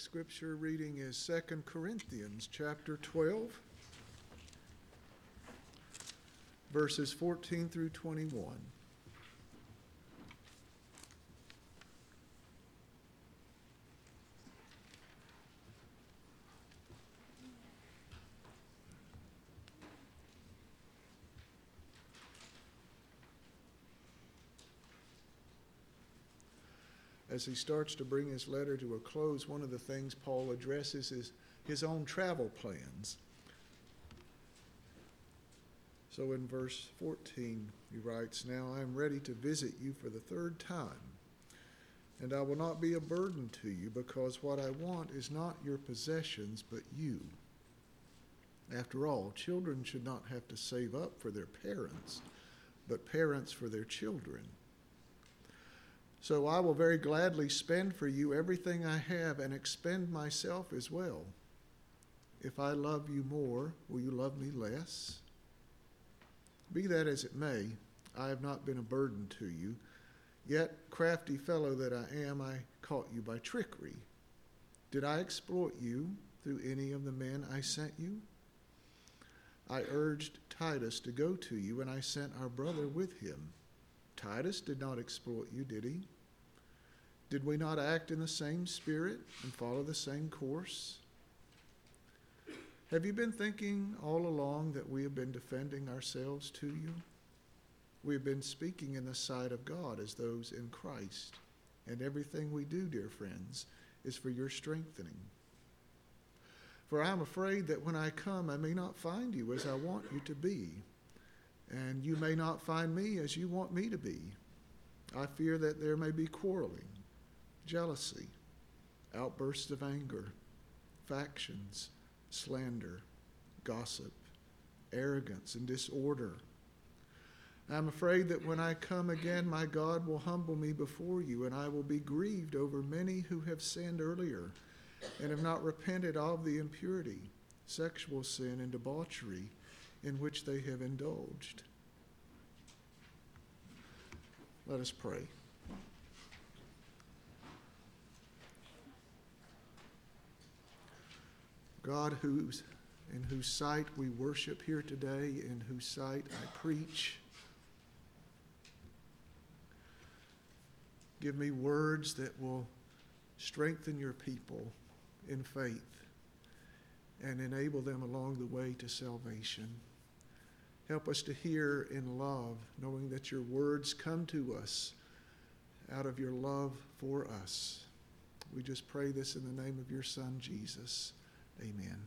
scripture reading is 2 Corinthians chapter 12, verses 14 through 21. As he starts to bring his letter to a close, one of the things Paul addresses is his own travel plans. So in verse 14, he writes, "Now I am ready to visit you for the third time, and I will not be a burden to you, because what I want is not your possessions, but you. After all, children should not have to save up for their parents, but parents for their children. So I will very gladly spend for you everything I have and expend myself as well. If I love you more, will you love me less? Be that as it may, I have not been a burden to you. Yet, crafty fellow that I am, I caught you by trickery. Did I exploit you through any of the men I sent you? I urged Titus to go to you, and I sent our brother with him. Titus did not exploit you, did he? Did we not act in the same spirit and follow the same course? Have you been thinking all along that we have been defending ourselves to you? We have been speaking in the sight of God as those in Christ, and everything we do, dear friends, is for your strengthening. For I am afraid that when I come, I may not find you as I want you to be, and you may not find me as you want me to be. I fear that there may be quarreling, jealousy, outbursts of anger, factions, slander, gossip, arrogance, and disorder. I am afraid that when I come again, my God will humble me before you, and I will be grieved over many who have sinned earlier and have not repented of the impurity, sexual sin, and debauchery in which they have indulged." Let us pray. God, in whose sight we worship here today, in whose sight I preach, give me words that will strengthen your people in faith and enable them along the way to salvation. Help us to hear in love, knowing that your words come to us out of your love for us. We just pray this in the name of your Son, Jesus. Amen.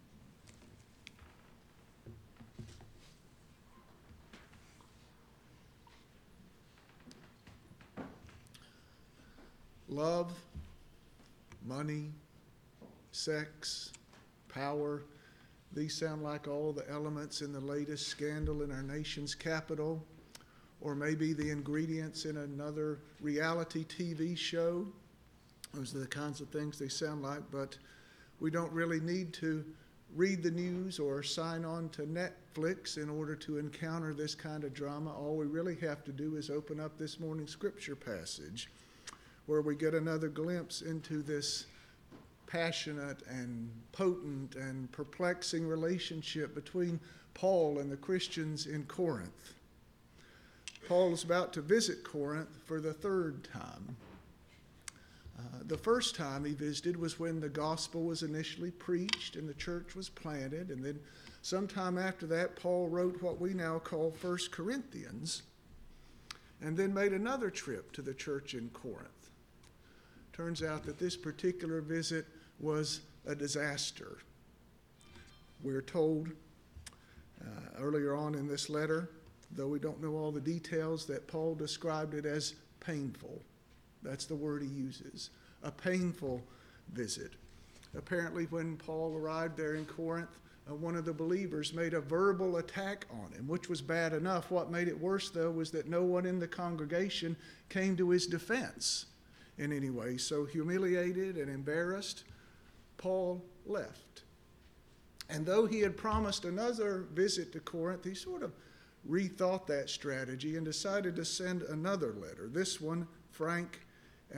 Love, money, sex, power, these sound like all the elements in the latest scandal in our nation's capital, or maybe the ingredients in another reality TV show. Those are the kinds of things they sound like, but we don't really need to read the news or sign on to Netflix in order to encounter this kind of drama. All we really have to do is open up this morning's scripture passage, where we get another glimpse into this passionate and potent and perplexing relationship between Paul and the Christians in Corinth. Paul is about to visit Corinth for the third time. The first time he visited was when the gospel was initially preached and the church was planted, and then sometime after that, Paul wrote what we now call 1 Corinthians, and then made another trip to the church in Corinth. Turns out that this particular visit was a disaster. We're told earlier on in this letter, though we don't know all the details, that Paul described it as painful. That's the word he uses, a painful visit. Apparently, when Paul arrived there in Corinth, one of the believers made a verbal attack on him, which was bad enough. What made it worse, though, was that no one in the congregation came to his defense in any way. So humiliated and embarrassed, Paul left. And though he had promised another visit to Corinth, he sort of rethought that strategy and decided to send another letter, this one frank and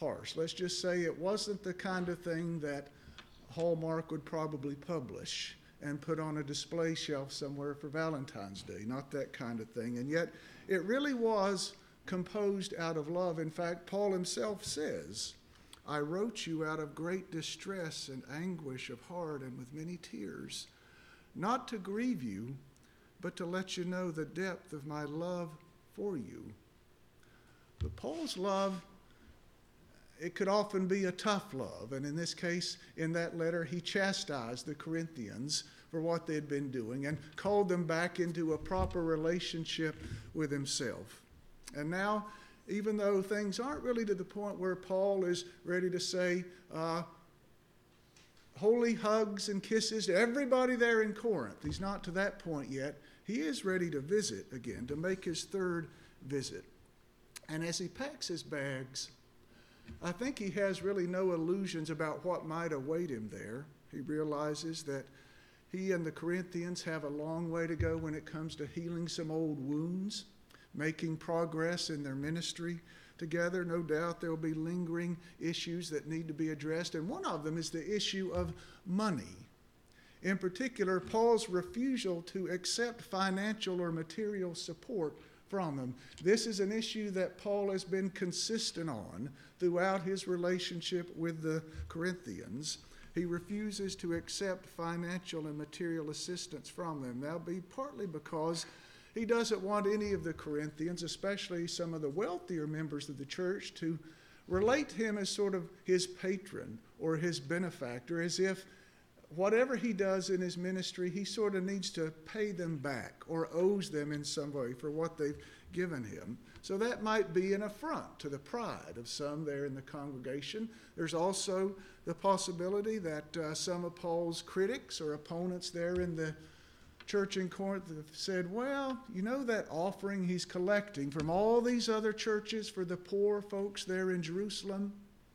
harsh. Let's just say it wasn't the kind of thing that Hallmark would probably publish and put on a display shelf somewhere for Valentine's Day. Not that kind of thing. And yet it really was composed out of love. In fact, Paul himself says, I wrote you out of great distress and anguish of heart and with many tears, not to grieve you, but to let you know the depth of my love for you. But Paul's love, it could often be a tough love. And in this case, in that letter, he chastised the Corinthians for what they had been doing and called them back into a proper relationship with himself. And now, even though things aren't really to the point where Paul is ready to say holy hugs and kisses to everybody there in Corinth, he's not to that point yet. He is ready to visit again, to make his third visit. And as he packs his bags, I think he has really no illusions about what might await him there. He realizes that he and the Corinthians have a long way to go when it comes to healing some old wounds, making progress in their ministry together. No doubt there will be lingering issues that need to be addressed, and one of them is the issue of money. In particular, Paul's refusal to accept financial or material support from them. This is an issue that Paul has been consistent on throughout his relationship with the Corinthians. He refuses to accept financial and material assistance from them. That'll be partly because he doesn't want any of the Corinthians, especially some of the wealthier members of the church, to relate to him as sort of his patron or his benefactor, as if whatever he does in his ministry, he sort of needs to pay them back or owes them in some way for what they've given him. So that might be an affront to the pride of some there in the congregation. There's also the possibility that some of Paul's critics or opponents there in the church in Corinth have said, well, you know that offering he's collecting from all these other churches for the poor folks there in Jerusalem?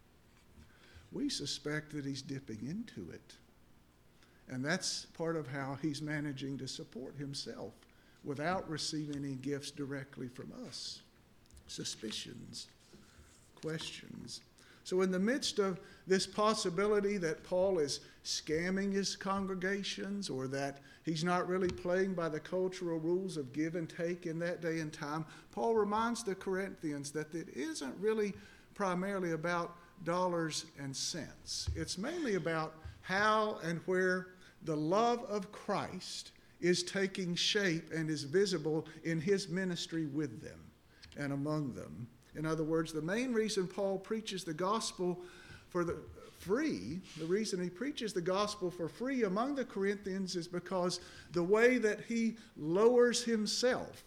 We suspect that he's dipping into it. And that's part of how he's managing to support himself without receiving any gifts directly from us. Suspicions, questions. So in the midst of this possibility that Paul is scamming his congregations or that he's not really playing by the cultural rules of give and take in that day and time, Paul reminds the Corinthians that it isn't really primarily about dollars and cents. It's mainly about how and where the love of Christ is taking shape and is visible in his ministry with them and among them. In other words, the main reason Paul preaches the gospel for the free, the reason he preaches the gospel for free among the Corinthians is because the way that he lowers himself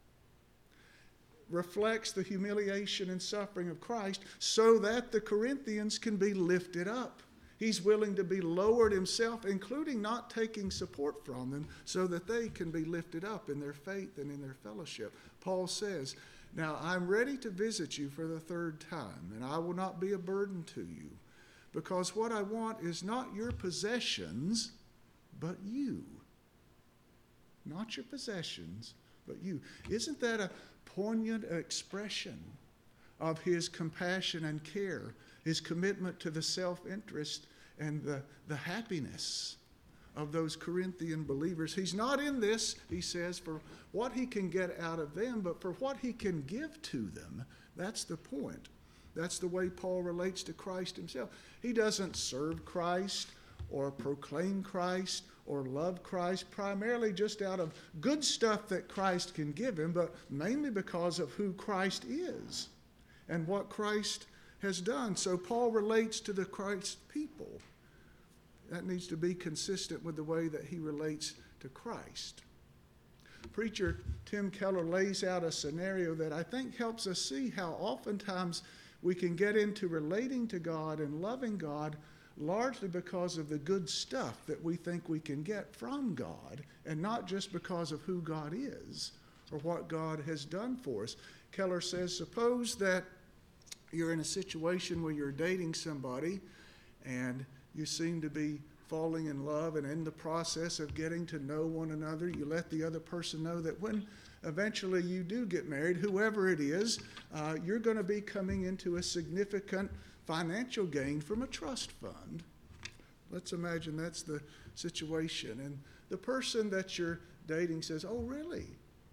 reflects the humiliation and suffering of Christ so that the Corinthians can be lifted up. He's willing to be lowered himself, including not taking support from them, so that they can be lifted up in their faith and in their fellowship. Paul says, now I'm ready to visit you for the third time, and I will not be a burden to you, because what I want is not your possessions, but you. Not your possessions, but you. Isn't that a poignant expression of his compassion and care, his commitment to the self-interest and the happiness of those Corinthian believers? He's not in this, he says, for what he can get out of them, but for what he can give to them. That's the point. That's the way Paul relates to Christ himself. He doesn't serve Christ or proclaim Christ or love Christ primarily just out of good stuff that Christ can give him, but mainly because of who Christ is and what Christ has done. So Paul relates to the Christ people. That needs to be consistent with the way that he relates to Christ. Preacher Tim Keller lays out a scenario that I think helps us see how oftentimes we can get into relating to God and loving God largely because of the good stuff that we think we can get from God, and not just because of who God is or what God has done for us. Keller says, suppose that you're in a situation where you're dating somebody and you seem to be falling in love, and in the process of getting to know one another, you let the other person know that when eventually you do get married, whoever it is, you're going to be coming into a significant financial gain from a trust fund. Let's imagine that's the situation. And the person that you're dating says, "Oh, really?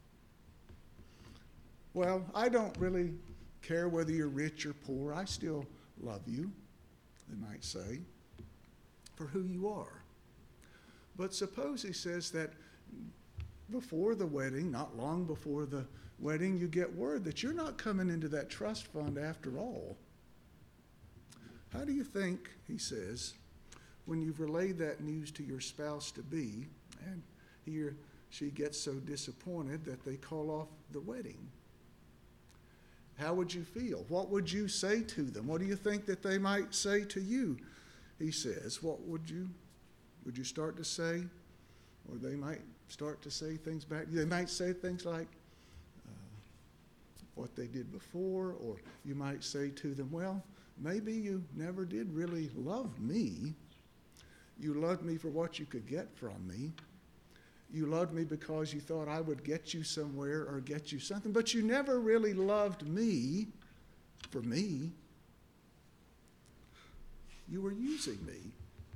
Well, I don't really care whether you're rich or poor. I still love you," they might say, "for who you are." But suppose he says that before the wedding, not long before the wedding, you get word that you're not coming into that trust fund after all. How do you think, he says, when you've relayed that news to your spouse-to-be, and he or she gets so disappointed that they call off the wedding? How would you feel? What would you say to them? What do you think that they might say to you? He says, what would you start to say? Or they might start to say things back. They might say things like what they did before, or you might say to them, "Well, maybe you never did really love me. You loved me for what you could get from me. You loved me because you thought I would get you somewhere or get you something, but you never really loved me for me. You were using me."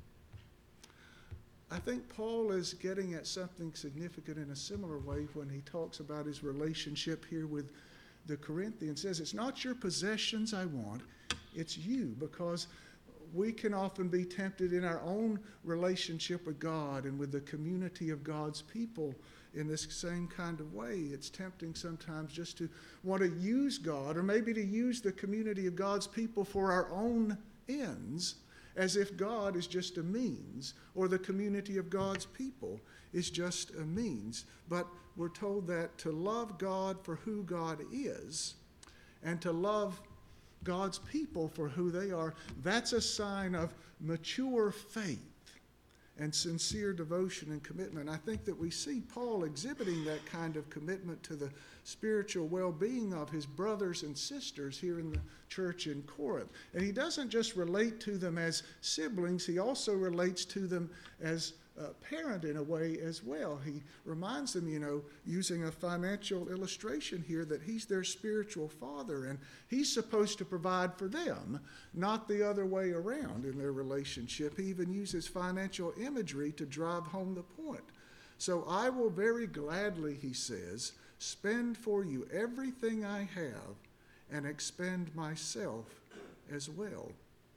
I think Paul is getting at something significant in a similar way when he talks about his relationship here with the Corinthians. He says, it's not your possessions I want, it's you, because we can often be tempted in our own relationship with God and with the community of God's people in this same kind of way. It's tempting sometimes just to want to use God, or maybe to use the community of God's people for our own ends, as if God is just a means, or the community of God's people is just a means. But we're told that to love God for who God is, and to love God's people for who they are, that's a sign of mature faith and sincere devotion and commitment. I think that we see Paul exhibiting that kind of commitment to the spiritual well-being of his brothers and sisters here in the church in Corinth. And he doesn't just relate to them as siblings, he also relates to them as a parent in a way as well. He reminds them, using a financial illustration here, that he's their spiritual father and he's supposed to provide for them, not the other way around in their relationship. He even uses financial imagery to drive home the point. So I will very gladly, he says, spend for you everything I have and expend myself as well.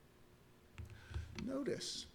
Notice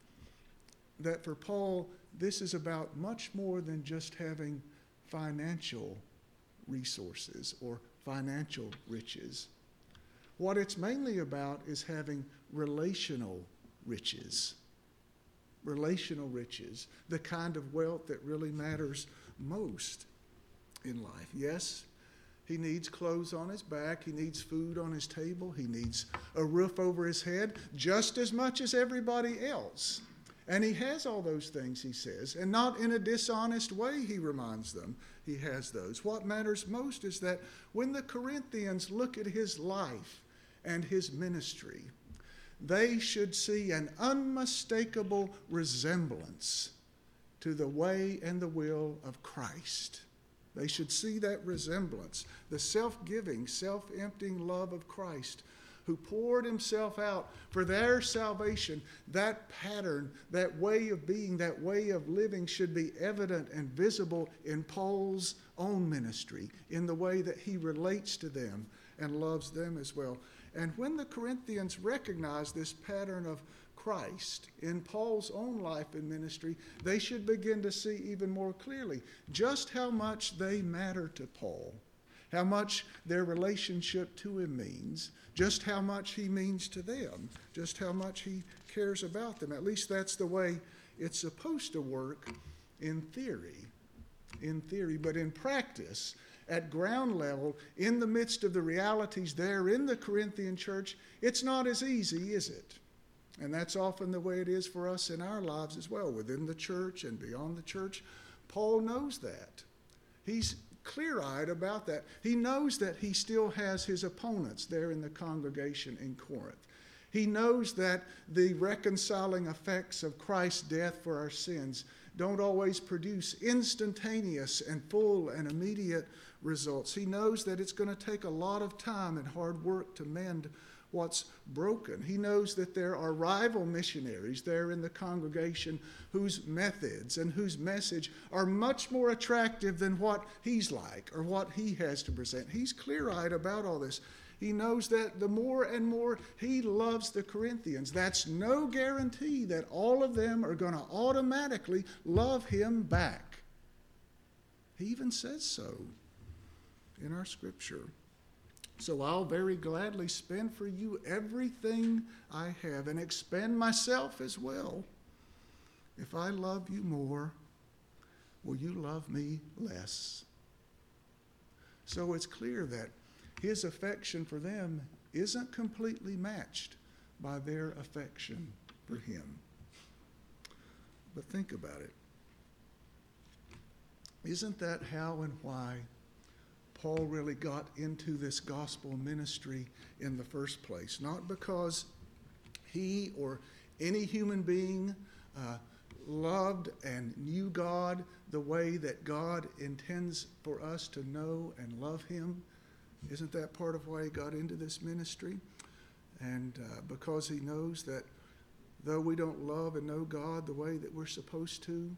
that for Paul, this is about much more than just having financial resources or financial riches. What it's mainly about is having relational riches. Relational riches, the kind of wealth that really matters most in life. Yes, he needs clothes on his back, he needs food on his table, he needs a roof over his head, just as much as everybody else. And he has all those things, he says, and not in a dishonest way, he reminds them. He has those. What matters most is that when the Corinthians look at his life and his ministry, they should see an unmistakable resemblance to the way and the will of Christ. They should see that resemblance, the self-giving, self-emptying love of Christ, who poured himself out for their salvation. That pattern, that way of being, that way of living should be evident and visible in Paul's own ministry, in the way that he relates to them and loves them as well. And when the Corinthians recognize this pattern of Christ in Paul's own life and ministry, they should begin to see even more clearly just how much they matter to Paul, how much their relationship to him means, just how much he means to them, just how much he cares about them. At least that's the way it's supposed to work in theory. But in practice, at ground level, in the midst of the realities there in the Corinthian church, it's not as easy, is it? And that's often the way it is for us in our lives as well, within the church and beyond the church. Paul knows that. He's clear-eyed about that. He knows that he still has his opponents there in the congregation in Corinth. He knows that the reconciling effects of Christ's death for our sins don't always produce instantaneous and full and immediate results. He knows that it's going to take a lot of time and hard work to mend what's broken. He knows that there are rival missionaries there in the congregation whose methods and whose message are much more attractive than what he's like or what he has to present. He's clear-eyed about all this. He knows that the more and more he loves the Corinthians, that's no guarantee that all of them are going to automatically love him back. He even says so in our scripture. So I'll very gladly spend for you everything I have and expend myself as well. If I love you more, will you love me less? So it's clear that his affection for them isn't completely matched by their affection for him. But think about it. Isn't that how and why Paul really got into this gospel ministry in the first place? Not because he or any human being loved and knew God the way that God intends for us to know and love him. Isn't that part of why he got into this ministry? And because he knows that though we don't love and know God the way that we're supposed to,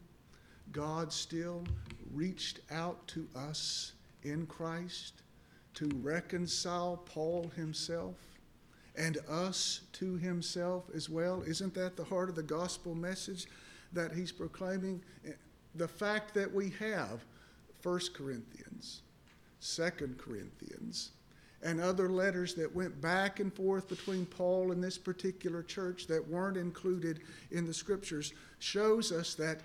God still reached out to us in Christ to reconcile Paul himself and us to himself as well. Isn't that the heart of the gospel message that he's proclaiming? The fact that we have 1 Corinthians, 2 Corinthians, and other letters that went back and forth between Paul and this particular church that weren't included in the scriptures shows us that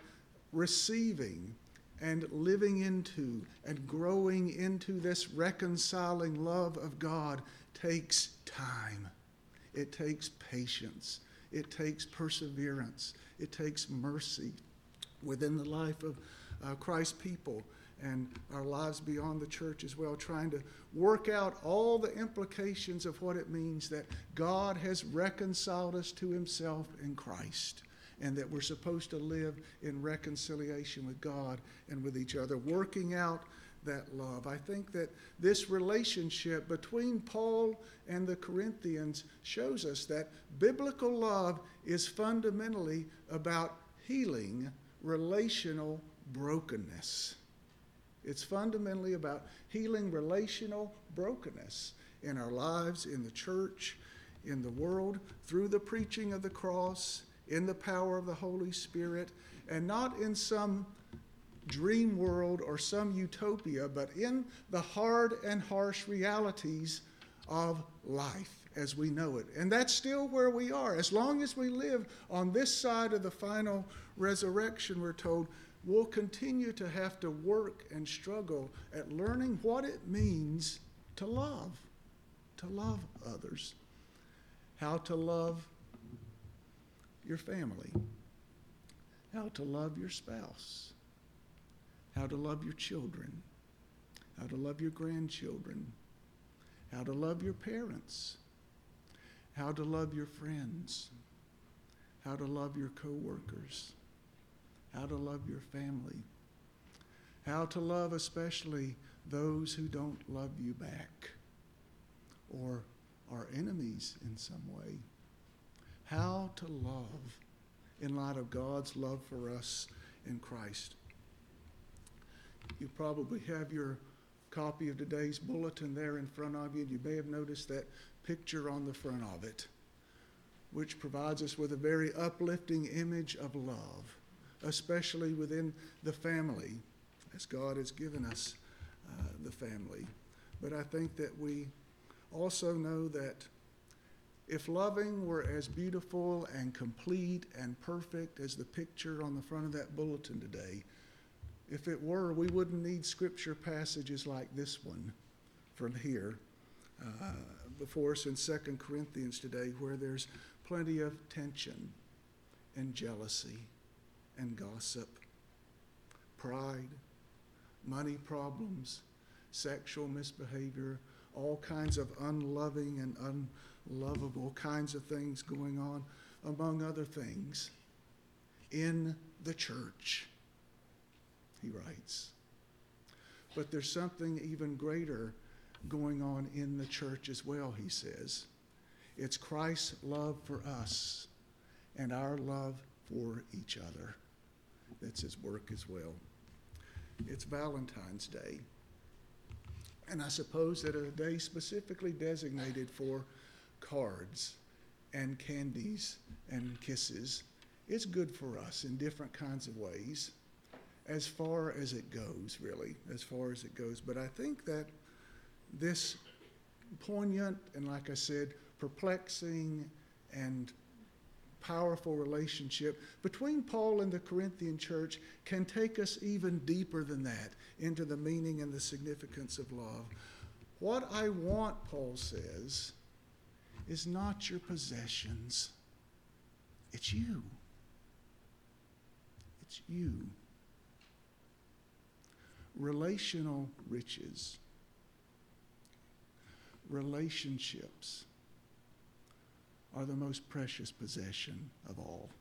receiving and living into and growing into this reconciling love of God takes time. It takes patience. It takes perseverance. It takes mercy within the life of Christ's people and our lives beyond the church as well, trying to work out all the implications of what it means that God has reconciled us to himself in Christ, and that we're supposed to live in reconciliation with God and with each other, working out that love. I think that this relationship between Paul and the Corinthians shows us that biblical love is fundamentally about healing relational brokenness. It's fundamentally about healing relational brokenness in our lives, in the church, in the world, through the preaching of the cross, in the power of the Holy Spirit, and not in some dream world or some utopia, but in the hard and harsh realities of life as we know it. And that's still where we are. As long as we live on this side of the final resurrection, we're told, we'll continue to have to work and struggle at learning what it means to love others, how to love your family, how to love your spouse, how to love your children, how to love your grandchildren, how to love your parents, how to love your friends, how to love your co-workers, how to love your family, how to love especially those who don't love you back or are enemies in some way. How to love in light of God's love for us in Christ. You probably have your copy of today's bulletin there in front of you. You may have noticed that picture on the front of it, which provides us with a very uplifting image of love, especially within the family, as God has given us the family. But I think that we also know that if loving were as beautiful and complete and perfect as the picture on the front of that bulletin today, if it were, we wouldn't need scripture passages like this one from here before us in 2 Corinthians today, where there's plenty of tension and jealousy and gossip, pride, money problems, sexual misbehavior, all kinds of unloving and unlovable kinds of things going on, among other things, in the church, he writes. But there's something even greater going on in the church as well, he says. It's Christ's love for us and our love for each other. That's his work as well. It's Valentine's Day. And I suppose that a day specifically designated for cards and candies and kisses is good for us in different kinds of ways, as far as it goes, really, as far as it goes. But I think that this poignant and, like I said, perplexing and powerful relationship between Paul and the Corinthian church can take us even deeper than that into the meaning and the significance of love. What I want, Paul says, is not your possessions. It's you. It's you. Relational riches, relationships are the most precious possession of all.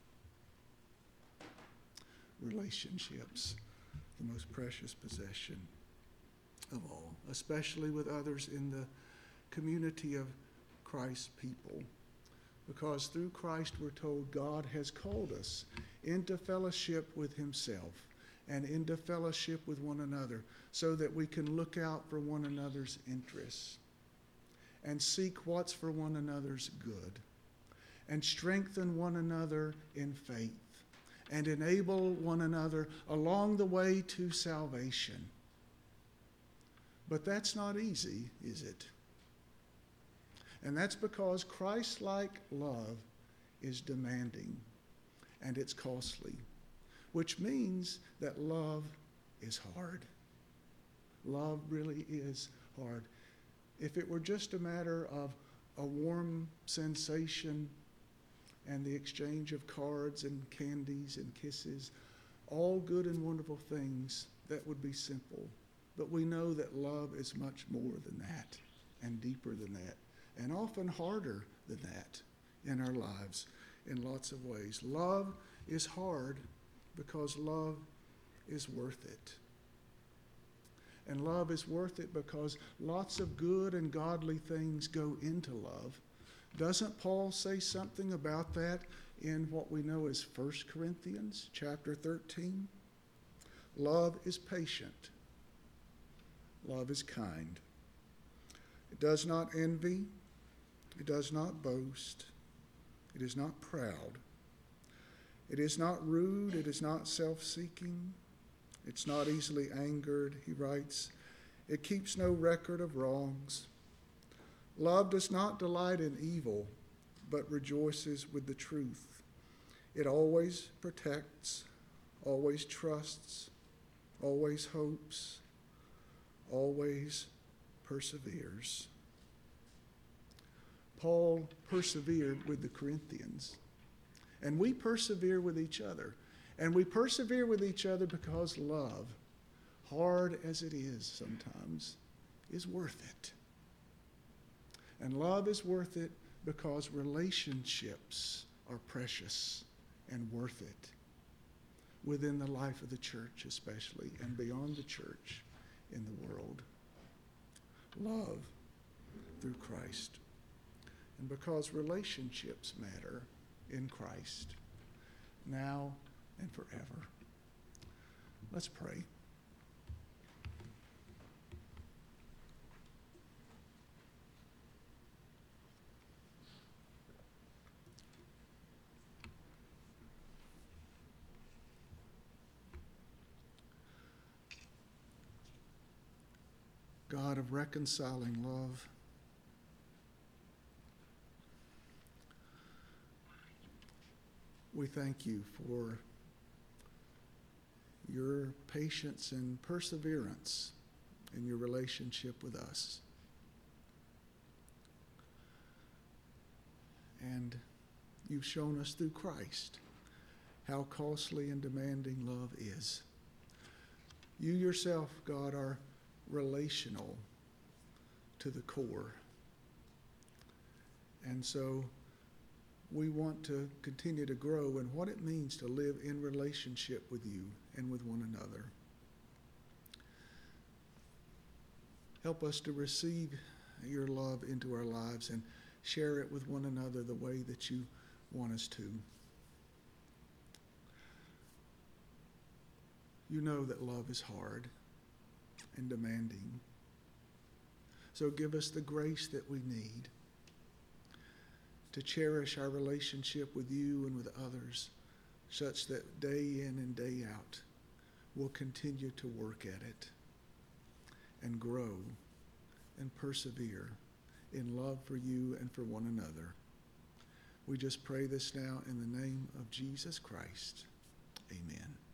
Relationships, the most precious possession of all, especially with others in the community of Christ's people. Because through Christ, we're told God has called us into fellowship with himself and into fellowship with one another so that we can look out for one another's interests and seek what's for one another's good and strengthen one another in faith and enable one another along the way to salvation. But that's not easy, is it? And that's because Christ-like love is demanding and it's costly, which means that love is hard. Love really is hard. If it were just a matter of a warm sensation and the exchange of cards and candies and kisses, all good and wonderful things, that would be simple. But we know that love is much more than that and deeper than that and often harder than that in our lives in lots of ways. Love is hard because love is worth it. And love is worth it because lots of good and godly things go into love. Doesn't Paul say something about that in what we know as 1 Corinthians chapter 13? Love is patient. Love is kind. It does not envy. It does not boast. It is not proud. It is not rude. It is not self-seeking. It's not easily angered, he writes. It keeps no record of wrongs. Love does not delight in evil, but rejoices with the truth. It always protects, always trusts, always hopes, always perseveres. Paul persevered with the Corinthians, and we persevere with each other. And we persevere with each other because love, hard as it is sometimes, is worth it. And love is worth it because relationships are precious and worth it within the life of the church especially and beyond the church in the world. Love through Christ. And because relationships matter in Christ now and forever. Let's pray. God of reconciling love, we thank you for your patience and perseverance in your relationship with us. And you've shown us through Christ how costly and demanding love is. You yourself, God, are relational to the core. And so we want to continue to grow in what it means to live in relationship with you and with one another. Help us to receive your love into our lives and share it with one another the way that you want us to. You know that love is hard and demanding. So give us the grace that we need to cherish our relationship with you and with others, such that day in and day out we'll continue to work at it and grow and persevere in love for you and for one another. We just pray this now in the name of Jesus Christ. Amen.